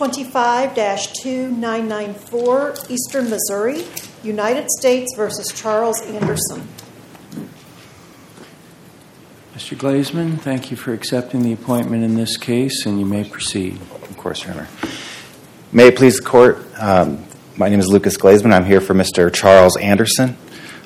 25-2994, Eastern Missouri, United States versus Charles Anderson. Mr. Glazeman, thank you for accepting the appointment in this case, and you may proceed. Of course, Your Honor. May it please the Court, my name is Lucas Glazeman. I'm here for Mr. Charles Anderson.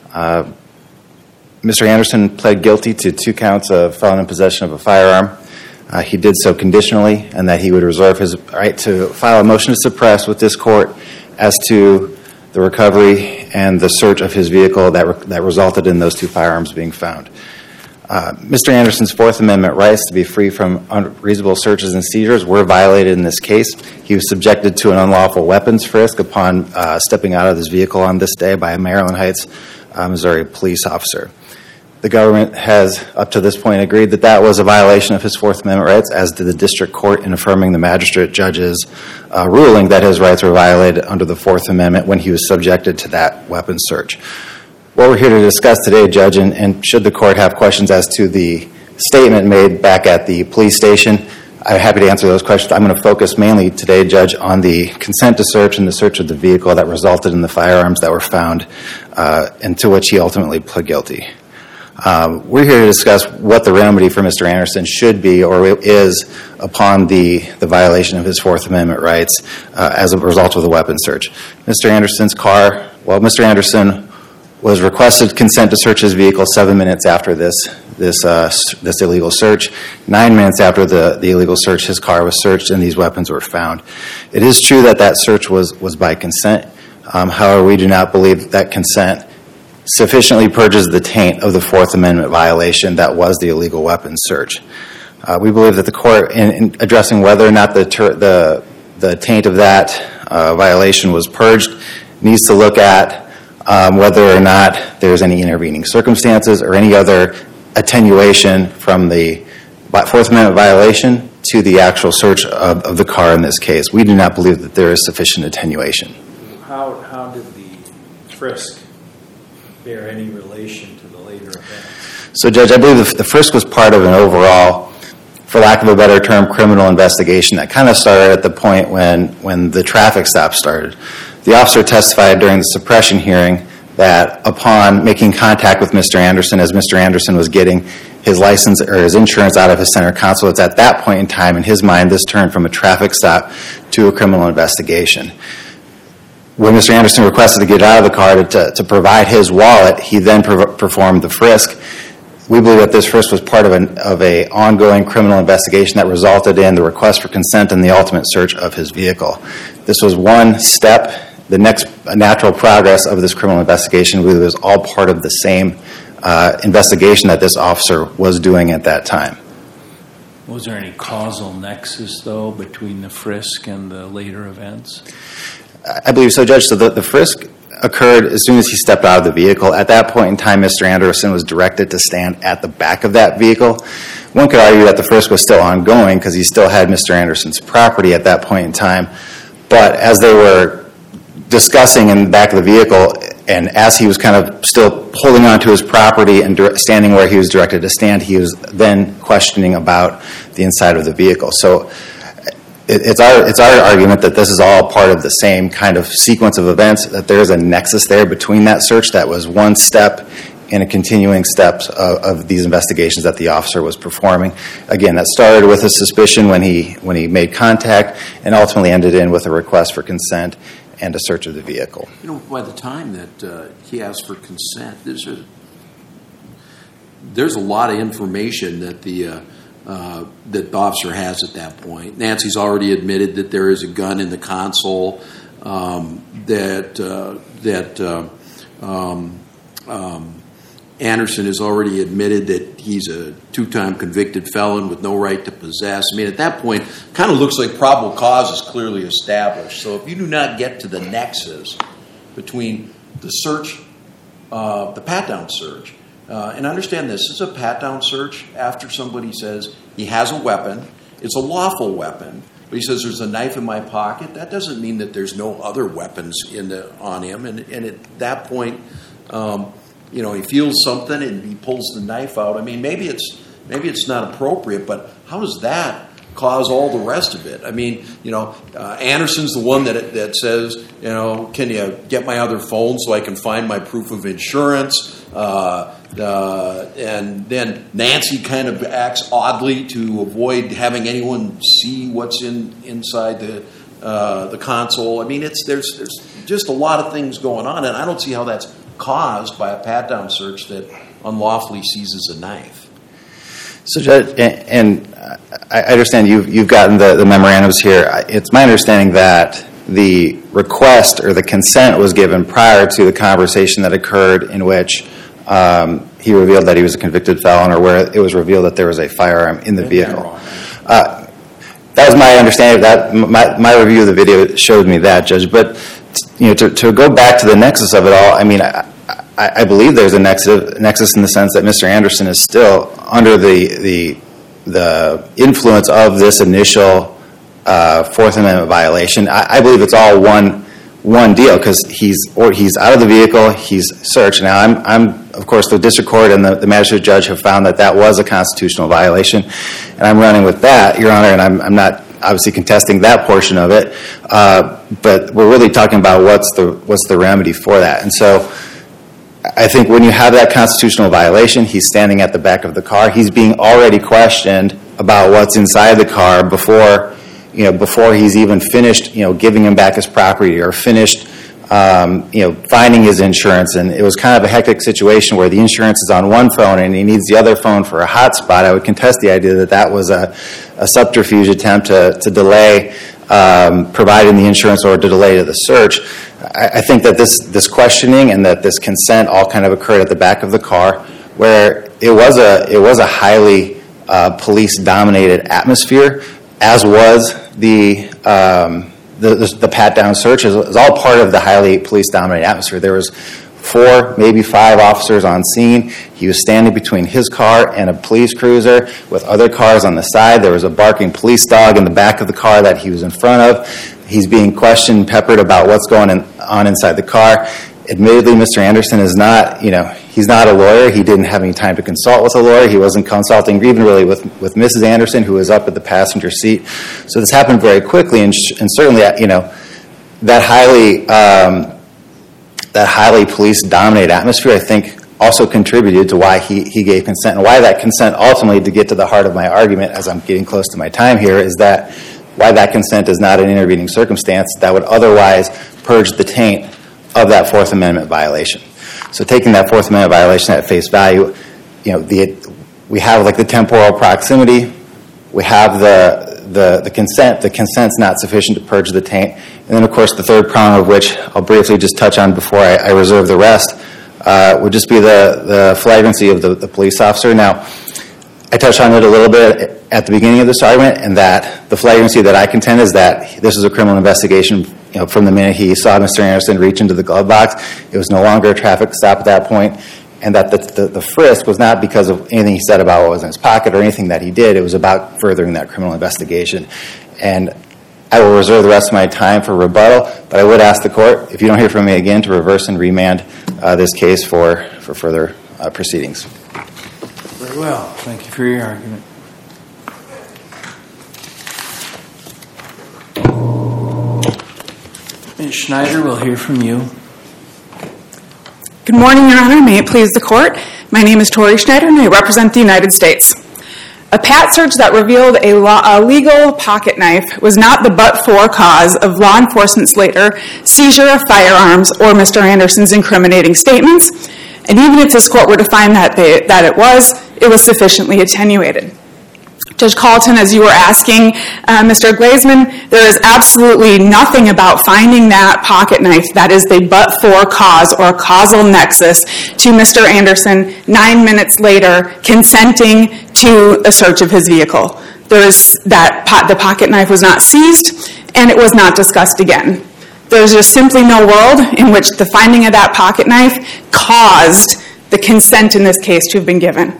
Mr. Anderson pled guilty to 2 counts of felon in possession of a firearm. He did so conditionally, and that he would reserve his right to file a motion to suppress with this Court as to the recovery and the search of his vehicle that resulted in those 2 firearms being found. Mr. Anderson's Fourth Amendment rights to be free from unreasonable searches and seizures were violated in this case. He was subjected to an unlawful weapons frisk upon stepping out of his vehicle on this day by a Maryland Heights, Missouri police officer. The government has, up to this point, agreed that that was a violation of his Fourth Amendment rights, as did the district court in affirming the magistrate judge's ruling that his rights were violated under the Fourth Amendment when he was subjected to that weapons search. What we're here to discuss today, Judge, and should the court have questions as to the statement made back at the police station, I'm happy to answer those questions. I'm going to focus mainly today, Judge, on the consent to search and the search of the vehicle that resulted in the firearms that were found, and to which he ultimately pled guilty. We're here to discuss what the remedy for Mr. Anderson should be or is upon the violation of his Fourth Amendment rights as a result of the weapons search. Mr. Anderson was requested consent to search his vehicle 7 minutes after this illegal search. 9 minutes after the illegal search, his car was searched and these weapons were found. It is true that search was by consent. However, we do not believe that consent sufficiently purges the taint of the Fourth Amendment violation that was the illegal weapons search. We believe that the court, in addressing whether or not the taint of that violation was purged, needs to look at whether or not there's any intervening circumstances or any other attenuation from the Fourth Amendment violation to the actual search of the car in this case. We do not believe that there is sufficient attenuation. How did the frisk bear any relation to the later events? So, Judge, I believe the frisk was part of an overall, for lack of a better term, criminal investigation that kind of started at the point when the traffic stop started. The officer testified during the suppression hearing that upon making contact with Mr. Anderson, as Mr. Anderson was getting his license or his insurance out of his center console, it's at that point in time, in his mind, this turned from a traffic stop to a criminal investigation. When Mr. Anderson requested to get out of the car to provide his wallet, he then performed the frisk. We believe that this frisk was part of an ongoing criminal investigation that resulted in the request for consent and the ultimate search of his vehicle. This was one step. The next natural progress of this criminal investigation was all part of the same investigation that this officer was doing at that time. Was there any causal nexus, though, between the frisk and the later events? I believe so, Judge. So the frisk occurred as soon as he stepped out of the vehicle. At that point in time, Mr. Anderson was directed to stand at the back of that vehicle. One could argue that the frisk was still ongoing because he still had Mr. Anderson's property at that point in time. But as they were discussing in the back of the vehicle, and as he was kind of still holding on to his property and standing where he was directed to stand, he was then questioning about the inside of the vehicle. So it's our argument that this is all part of the same kind of sequence of events, that there is a nexus there between that search that was one step in a continuing steps of these investigations that the officer was performing. Again, that started with a suspicion when he made contact and ultimately ended in with a request for consent and a search of the vehicle. You know, by the time that he asked for consent, there's a lot of information that the officer has at that point. Nancy's already admitted that there is a gun in the console, Anderson has already admitted that he's a 2-time convicted felon with no right to possess. I mean, at that point, kind of looks like probable cause is clearly established. So if you do not get to the nexus between the search, the pat-down search, and understand this is a pat-down search after somebody says he has a weapon, it's a lawful weapon, but he says there's a knife in my pocket. That doesn't mean that there's no other weapons on him. And at that point, he feels something and he pulls the knife out. I mean, maybe it's not appropriate, but how does that cause all the rest of it. I mean, Anderson's the one that says, can you get my other phone so I can find my proof of insurance? And then Nancy kind of acts oddly to avoid having anyone see what's inside the console. I mean, there's just a lot of things going on, and I don't see how that's caused by a pat-down search that unlawfully seizes a knife. So, Judge, and I understand you've gotten the memorandums here. It's my understanding that the request or the consent was given prior to the conversation that occurred in which he revealed that he was a convicted felon, or where it was revealed that there was a firearm in the vehicle. That was my understanding. That my review of the video showed me that, Judge. But to go back to the nexus of it all, I mean, I believe there's a nexus in the sense that Mr. Anderson is still under the influence of this initial Fourth Amendment violation. I believe it's all one deal, because he's out of the vehicle, he's searched. Now, I'm of course, the district court and the magistrate judge have found that was a constitutional violation, and I'm running with that, Your Honor, and I'm not obviously contesting that portion of it, but we're really talking about what's the remedy for that. And so I think when you have that constitutional violation, he's standing at the back of the car, he's being already questioned about what's inside the car before he's even finished, giving him back his property, or finished, finding his insurance. And it was kind of a hectic situation where the insurance is on one phone and he needs the other phone for a hotspot. I would contest the idea that was a subterfuge attempt to delay providing the insurance, or to delay the search. I think that this questioning and that this consent all kind of occurred at the back of the car, where it was a highly police-dominated atmosphere, as was the pat-down search. It was all part of the highly police-dominated atmosphere. There was 4, maybe 5 officers on scene. He was standing between his car and a police cruiser with other cars on the side. There was a barking police dog in the back of the car that he was in front of. He's being questioned, peppered about what's going on inside the car. Admittedly, Mr. Anderson is not, he's not a lawyer. He didn't have any time to consult with a lawyer. He wasn't consulting even really with Mrs. Anderson, who was up at the passenger seat. So this happened very quickly, and certainly, that highly police-dominated atmosphere, I think, also contributed to why he gave consent, and why that consent ultimately, to get to the heart of my argument as I'm getting close to my time here, is that why that consent is not an intervening circumstance that would otherwise purge the taint of that Fourth Amendment violation. So taking that Fourth Amendment violation at face value, we have like the temporal proximity, we have the consent. The consent's not sufficient to purge the taint. And then, of course, the third prong, of which I'll briefly just touch on before I reserve the rest, would just be the flagrancy of the police officer. Now, I touched on it a little bit at the beginning of this argument, and that the flagrancy that I contend is that this is a criminal investigation. From the minute he saw Mr. Anderson reach into the glove box, it was no longer a traffic stop at that point, and that the frisk was not because of anything he said about what was in his pocket or anything that he did. It was about furthering that criminal investigation. And I will reserve the rest of my time for rebuttal, but I would ask the court, if you don't hear from me again, to reverse and remand this case for further proceedings. Very well. Thank you for your argument. Ms. Schneider, we'll hear from you. Good morning, Your Honor. May it please the court. My name is Tori Schneider, and I represent the United States. A pat search that revealed a legal pocket knife was not the but-for cause of law enforcement's later seizure of firearms or Mr. Anderson's incriminating statements. And even if this court were to find that it was sufficiently attenuated. Judge Carlton, as you were asking Mr. Glazeman, there is absolutely nothing about finding that pocket knife that is the but-for cause or causal nexus to Mr. Anderson 9 minutes later consenting to a search of his vehicle. The pocket knife was not seized, and it was not discussed again. There's just simply no world in which the finding of that pocket knife caused the consent in this case to have been given.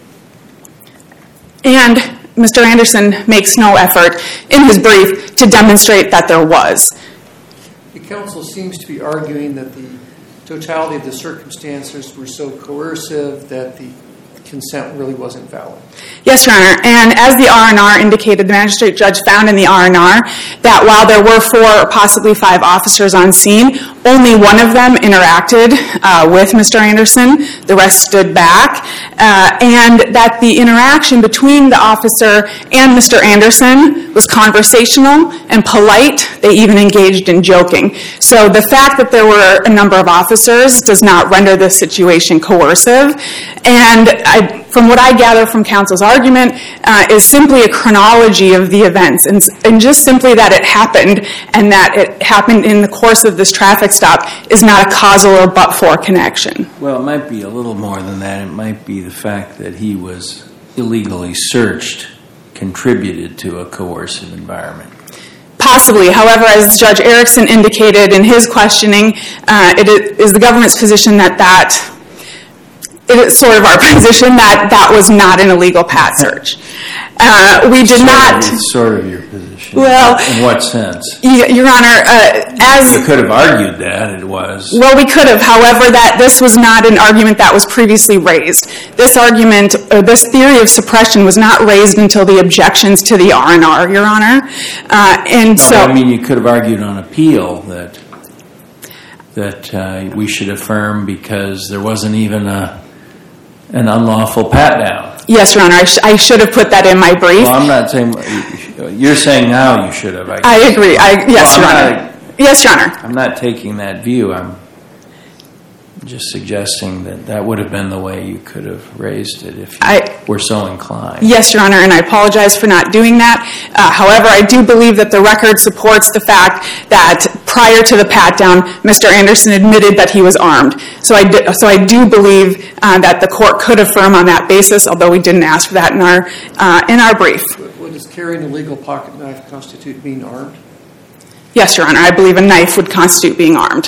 And Mr. Anderson makes no effort in his brief to demonstrate that there was. The counsel seems to be arguing that the totality of the circumstances were so coercive that the consent really wasn't valid. Yes, Your Honor. And as the R&R indicated, the magistrate judge found in the R&R that while there were 4 or possibly 5 officers on scene, only one of them interacted with Mr. Anderson. The rest stood back. And that the interaction between the officer and Mr. Anderson was conversational and polite. They even engaged in joking. So the fact that there were a number of officers does not render this situation coercive. And from what I gather from counsel's argument, is simply a chronology of the events, and just simply that it happened, and that it happened in the course of this traffic stop is not a causal or but-for connection. Well, it might be a little more than that. It might be the fact that he was illegally searched contributed to a coercive environment. Possibly. However, as Judge Erickson indicated in his questioning, it is the government's position that it is sort of our position that was not an illegal pat search. We did not. It's sort of your position. Well, in what sense? Your Honor, as you could have argued that it was. Well, we could have. However, that this was not an argument that was previously raised. This argument, or this theory of suppression, was not raised until the objections to the R&R, Your Honor. And so, I mean, you could have argued on appeal that we should affirm because there wasn't even an unlawful pat-down. Yes, Your Honor, I should have put that in my brief. Well, I'm not saying, you're saying now you should have. I agree. Yes, Your Honor. Yes, Your Honor. I'm not taking that view. I'm just suggesting that would have been the way you could have raised it if you were so inclined. Yes, Your Honor, and I apologize for not doing that. However, I do believe that the record supports the fact that prior to the pat-down, Mr. Anderson admitted that he was armed. So I do believe that the court could affirm on that basis, although we didn't ask for that in our brief. What does carrying a legal pocket knife constitute being armed? Yes, Your Honor, I believe a knife would constitute being armed.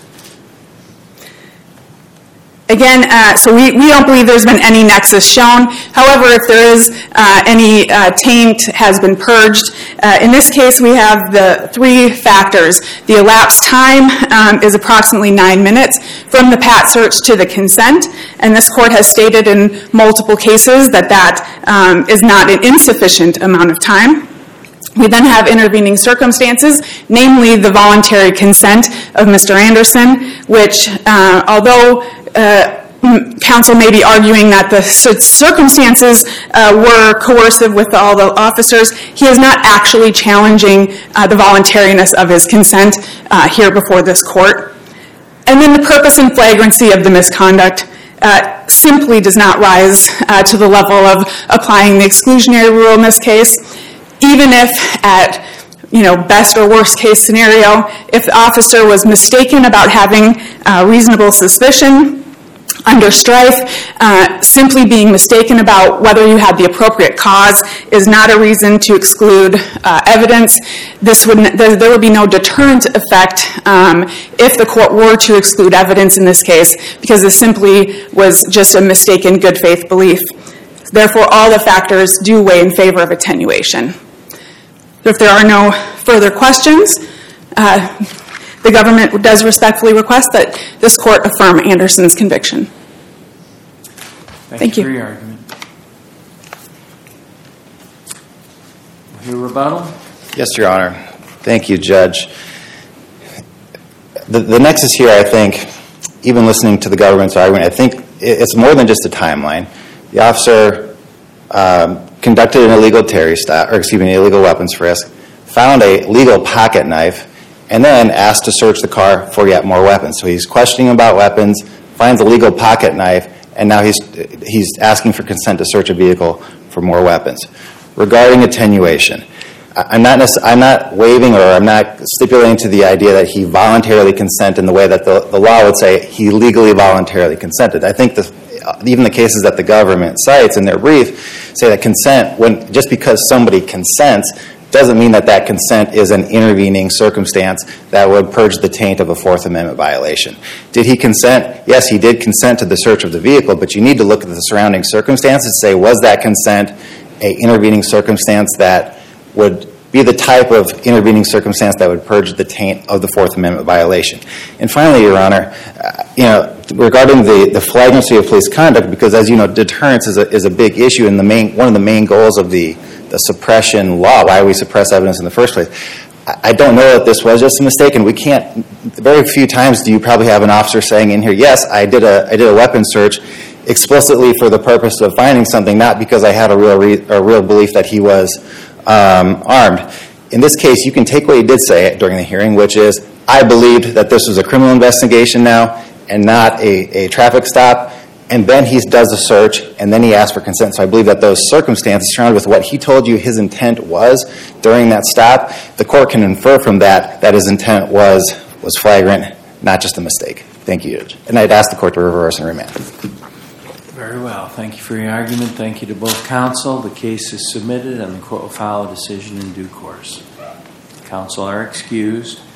Again, so we don't believe there's been any nexus shown. However, if there is any taint has been purged. In this case, we have the 3 factors. The elapsed time is approximately 9 minutes from the pat search to the consent, and this court has stated in multiple cases that is not an insufficient amount of time. We then have intervening circumstances, namely the voluntary consent of Mr. Anderson, which, although counsel may be arguing that the circumstances were coercive with all the officers, he is not actually challenging the voluntariness of his consent here before this court. And then the purpose and flagrancy of the misconduct simply does not rise to the level of applying the exclusionary rule in this case. Even if at best or worst case scenario, if the officer was mistaken about having reasonable suspicion under strife, simply being mistaken about whether you had the appropriate cause is not a reason to exclude evidence. There would be no deterrent effect if the court were to exclude evidence in this case, because it simply was just a mistaken good faith belief. Therefore, all the factors do weigh in favor of attenuation. If there are no further questions, the government does respectfully request that this court affirm Anderson's conviction. Thank you. For your argument. Your rebuttal? Yes, Your Honor. Thank you, Judge. The nexus here, I think, even listening to the government's argument, I think it's more than just a timeline. The officer conducted an illegal illegal weapons frisk, found a legal pocket knife, and then asked to search the car for yet more weapons. So he's questioning about weapons, finds a legal pocket knife, and now he's asking for consent to search a vehicle for more weapons. Regarding attenuation, I'm not waiving or I'm not stipulating to the idea that he voluntarily consented in the way that the law would say he legally voluntarily consented. I think even the cases that the government cites in their brief say that consent, just because somebody consents, doesn't mean that consent is an intervening circumstance that would purge the taint of a Fourth Amendment violation. Did he consent? Yes, he did consent to the search of the vehicle, but you need to look at the surrounding circumstances and say, was that consent an intervening circumstance that would be the type of intervening circumstance that would purge the taint of the Fourth Amendment violation. And finally, Your Honor, regarding the flagrancy of police conduct, because as you know, deterrence is a big issue and one of the main goals of the suppression law, why we suppress evidence in the first place. I don't know that this was just a mistake, and we can't. Very few times do you probably have an officer saying in here, "Yes, I did a weapon search explicitly for the purpose of finding something, not because I had a real belief that he was armed." In this case, you can take what he did say during the hearing, which is, "I believed that this was a criminal investigation now and not a traffic stop." And then he does a search, and then he asks for consent. So I believe that those circumstances surrounded with what he told you his intent was during that stop, the court can infer from that his intent was flagrant, not just a mistake. Thank you, Judge. And I'd ask the court to reverse and remand. Very well. Thank you for your argument. Thank you to both counsel. The case is submitted, and the court will file a decision in due course. Counsel are excused.